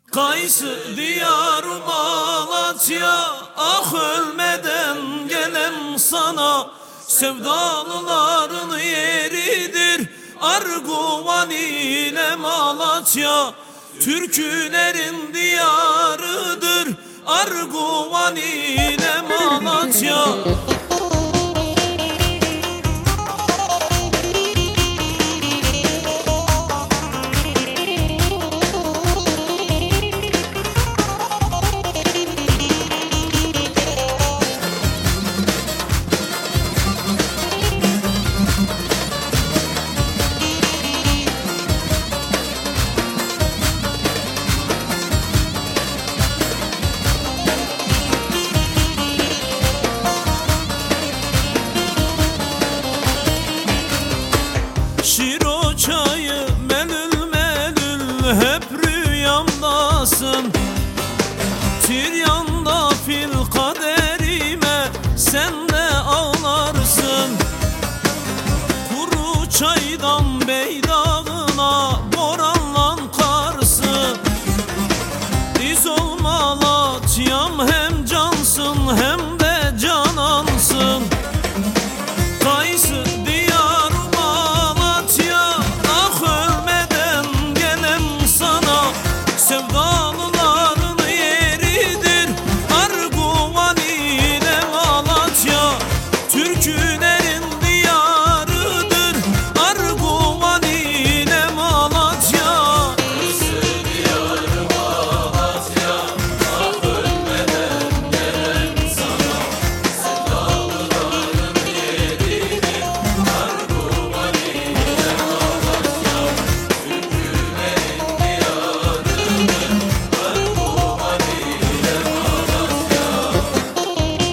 Kaysı diyar Malatya, ah ölmeden gelem sana. Sevdalıların yeridir Arguvan ile Malatya. Türkülerin diyarıdır Arguvan ile Malatya. Şiro çayı melül melül hep rüyamdasın. Tiryanda fil kaderime sen de ağlarsın. Kuru çaydan beydağına boranlan karsı. Diz ol Malatyam, hem cansın hem de canansın. Kaysı diyar Malatya, ah ölmeden gelem sana. Sevdalıların yeridir Arguvan ile Malatya. Türkülerin diyarıdır Arguvan ile Malatya. Kaysı diyar Malatya, ah ölmeden gelem sana. Sevdalıların yeridir Arguvan ile Malatya. Türkülerin diyarıdır Arguvan ile Malatya.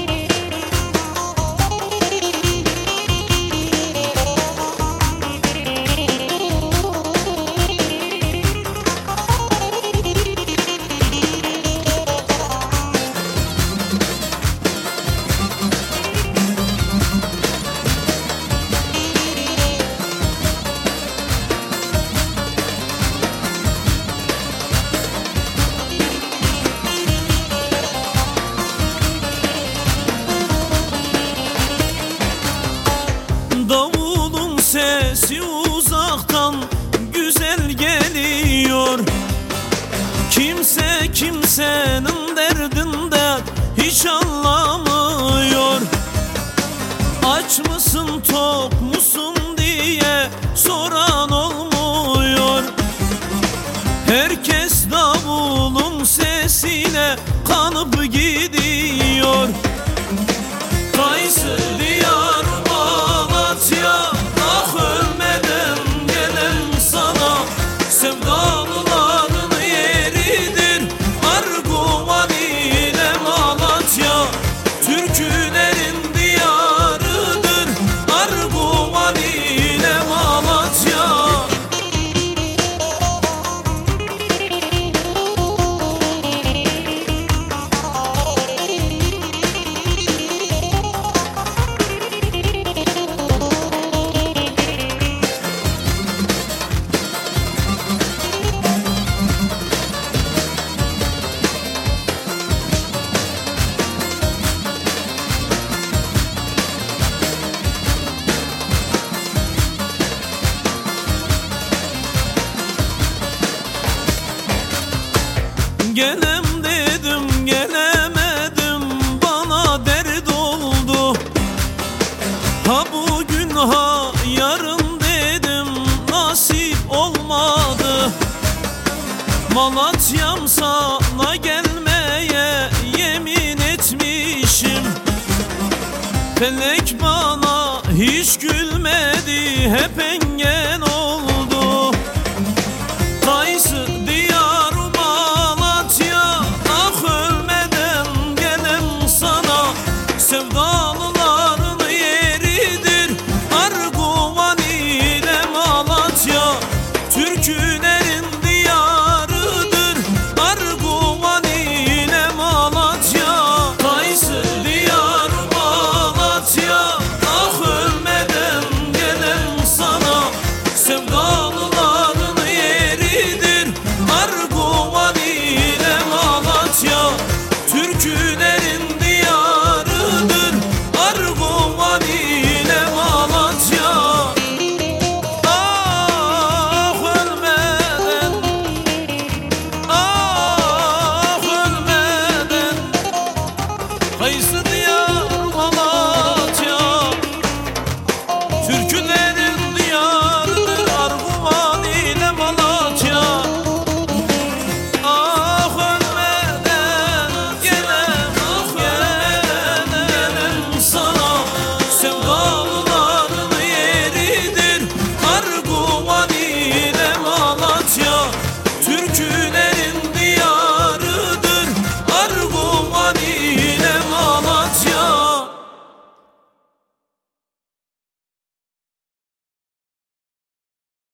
Davulun sesi uzaktan güzel geliyor. Kimse kimsenin derdinde hiç anlamıyor. Aç mısın tok musun diye soran olmuyor. Herkes davulun sesine kanıp gidiyor. Kaysı diyar Malatya, ah ölmeden gelem sana. Sevdalıların yeridir Arguvan ile Malatya. Türkülerin diyarıdır Arguvan ile Malatya. Gelem dedim gelemedim, bana dert oldu. Ha bugün ha yarın dedim, nasip olmadı. Malatyam sana gelmeye yemin etmişim. Felek bana hiç gülmedi,